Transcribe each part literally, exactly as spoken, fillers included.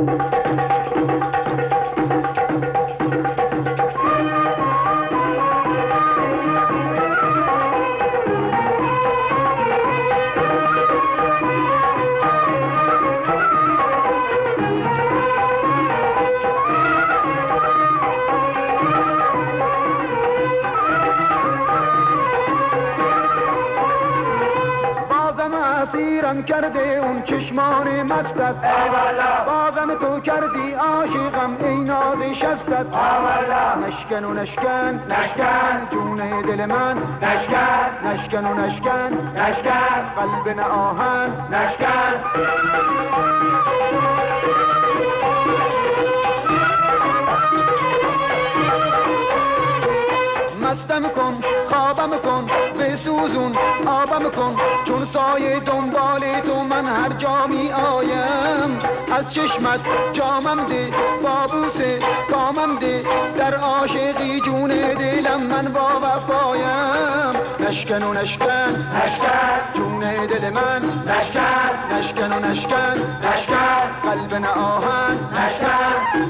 اسیرم کرده اون چشمان مستت، بازم تو کردی عاشقم ای ناز شستت. نشکن و نشکن نشکن جون دل من، نشکن نشکن و نشکن نشکن قلب نه آهن. نشکن مستم کن خوابم کن بسوزون آبم کن، چون سایه دنبال تو من هر جا می آیم. از چشمت جامم ده بابوس کامم ده، در عاشقی جون دلم من با وفایم. نشکن و نشکن نشکن جون دل من، نشکن نشکن و نشکن نشکن قلب نه آهن. نشکن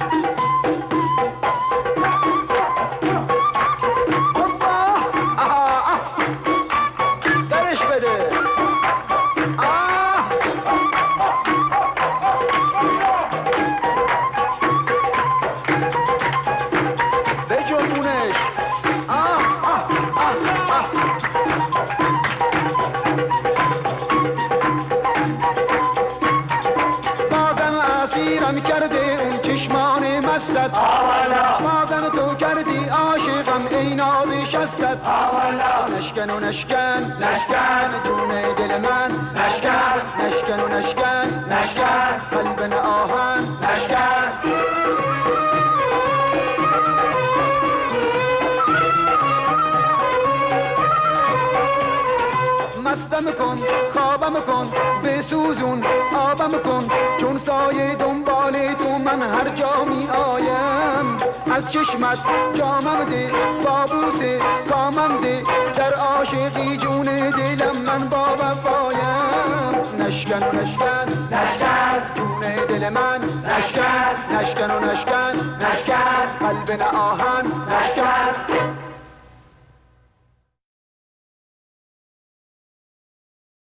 کرده اون چشمان مستت، بازم تو کردی عاشقم ای ناز شستت. نشکن و نشکن نشکن جون دل من، نشکن نشکن و نشکن نشکن قلب نه آهن. نشکن مستم کن خوابم کن بسوزون آبم کن، چون سایه دنبال تو من هر جا می آیم. از چشمت جامم ده بابوس کامم ده، در عاشقی جون دلم من با وفایم. نشکن و نشکن نشکن جون دل من، نشکن نشکن و نشکن نشکن قلب نه آهن. نشکن